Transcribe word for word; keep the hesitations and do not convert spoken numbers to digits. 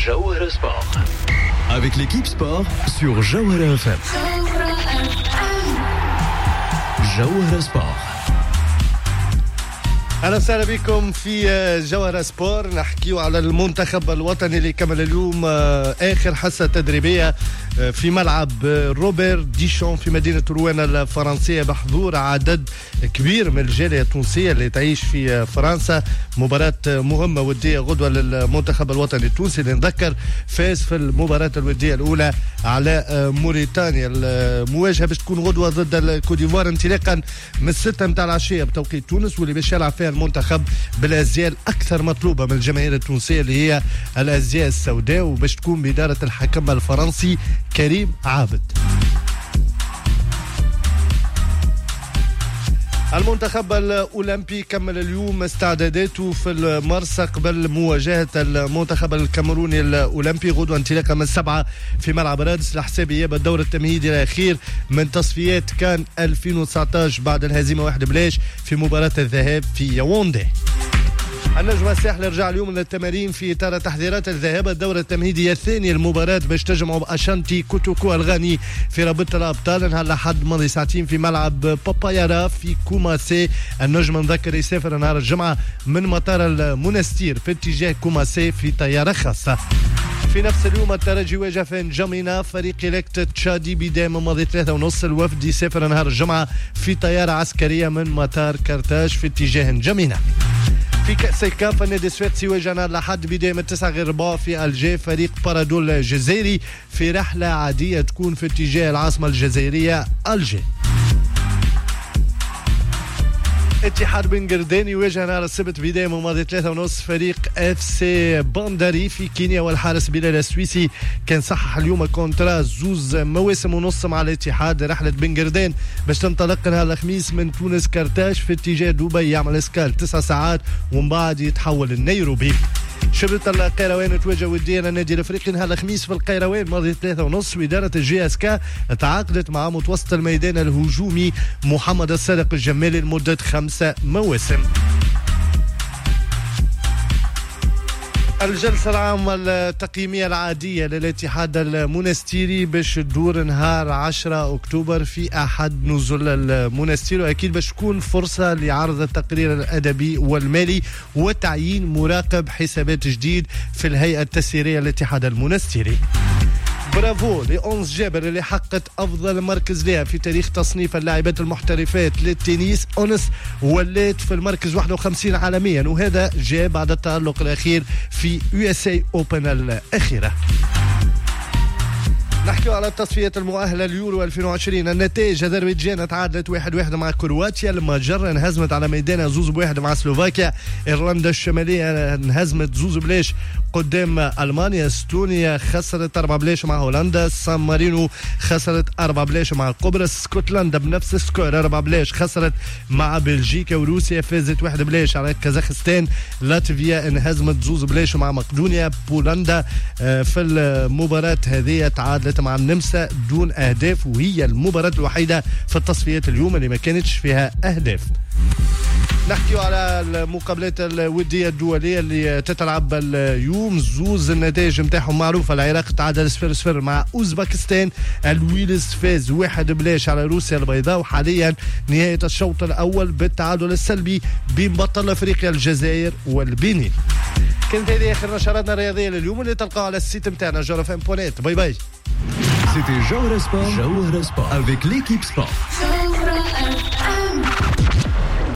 Jawhara Sport. Avec l'équipe sport sur Jawhara F M. Jawhara Sport. أهلا وسهلا بكم في جوهرة سبور. نحكيو على المنتخب الوطني اللي كمل اليوم آخر حصة تدريبية في ملعب روبرت ديشون في مدينة روينا الفرنسية بحضور عدد كبير من الجالية التونسية اللي تعيش في فرنسا. مباراة مهمة ودية غدوة للمنتخب الوطني التونسي اللي نذكر فاز في المباراة الودية الأولى على موريتانيا. المواجهة باش تكون غدوة ضد الكوديفوار انطلاقا من الستة متاع العشية بتوقيت تونس، واللي باش يلعب فيها المنتخب بالازياء الاكثر مطلوبه من الجماهير التونسيه اللي هي الازياء السوداء، وباش تكون باداره الحكم الفرنسي كريم عابد. المنتخب الأولمبي كمل اليوم استعداداته في المرسى قبل مواجهة المنتخب الكاميروني الأولمبي غدوة انطلاقا من السبعة في ملعب رادس لحساب إياب الدور التمهيدي الأخير من تصفيات كان ألفين وتسعطاش بعد الهزيمة واحد بلاش في مباراة الذهاب في ياوندي. النجم الساحلي رجع اليوم للتمارين في إطار تحضيرات الذهاب الدورة التمهيدية الثانية المباراة باش تجمعوا بأشانتي كوتوكو الغاني في رابطة الأبطال. نهار لحد ماضي ساعتين في ملعب بابايارا في كوماسي. النجم نذكر يسافر نهار الجمعة من مطار المونستير في اتجاه كوماسي في طيارة خاصة. في نفس اليوم الترجي واجه في نجمينا فريق إلكت تشادي بداية من ماضي ثلاثة ونص. الوفد يسافر نهار الجمعة في طيارة عسكرية من مطار كرتاج في اتجاه نجمينا. في كأس الكاف النادي السويسري واجهنا لحد بداية من تسعة غير ربع في الجي فريق بارادول الجزائري في رحلة عادية تكون في اتجاه العاصمة الجزائرية الجي. اتحاد بن قردان يواجه نهار السبت بداية من ماضي ثلاثة ونص فريق اف سي بانداري في كينيا، والحارس بلال السويسي كان صحح اليوم كونترا زوز مواسم ونص مع الاتحاد. رحلة بن قردان باش تنطلق نهار الخميس من تونس كرتاج في اتجاه دبي، يعمل اسكال تسع ساعات ومن بعد يتحول لنيروبي. شبرة القيروان تواجه وديا النادي الافريقي نهار الخميس في القيروان ماضي ثلاثة ونص. وإدارة الجي اس كا تعاقدت مع متوسط الميدان الهجومي محمد الصادق الجمالي لمدة خمسة مواسم. الجلسة العامة التقييمية العادية للاتحاد المونستيري باش تدور نهار عشرة أكتوبر في أحد نزل المونستير، وأكيد باش تكون فرصة لعرض التقرير الأدبي والمالي وتعيين مراقب حسابات جديد في الهيئة التسييرية للاتحاد المونستيري. برافو لأونس جابر اللي حققت أفضل مركز لها في تاريخ تصنيف اللاعبات المحترفات للتنس. أونس ولات في المركز واحد وخمسين عالميا، وهذا جاء بعد التألق الأخير في يو اس اي اوبن الأخيرة. نحكي على التصفيات المؤهلة اليورو ألفين وعشرين. النتائج: أذربيجان تعادلت واحد واحد مع كرواتيا، المجر انهزمت على ميدانها زوز بواحد مع سلوفاكيا، إيرلندا الشمالية انهزمت زوز بلاش قدام ألمانيا، استونيا خسرت أربعة بلاش مع هولندا، سان مارينو خسرت أربعة بلاش مع قبرص، اسكتلندا بنفس السكور أربعة بلاش خسرت مع بلجيكا، وروسيا فازت واحد بلاش على كازاخستان، لاتفيا انهزمت زوز بلاش مع مقدونيا، بولندا في المباراة هذه تعادلت مع النمسا دون أهداف، وهي المباراة الوحيدة في التصفيات اليوم اللي ما كانتش فيها أهداف. نحكي على المقابلات الودية الدولية اللي تتلعب اليوم. زوز النتائج متاعهم معروفة: العراق تعادل صفر صفر مع أوزبكستان، الويلز فاز واحد بلاش على روسيا البيضاء، وحاليا نهاية الشوط الأول بالتعادل السلبي بين بطل أفريقيا الجزائر والبنين. كانت هذه آخر نشراتنا الرياضية لليوم اللي تلقاها على السيت متاعنا جوهرة اف ام بوينت. باي باي. C'était Jawhara Sport, Jawhara Sport avec l'équipe sport.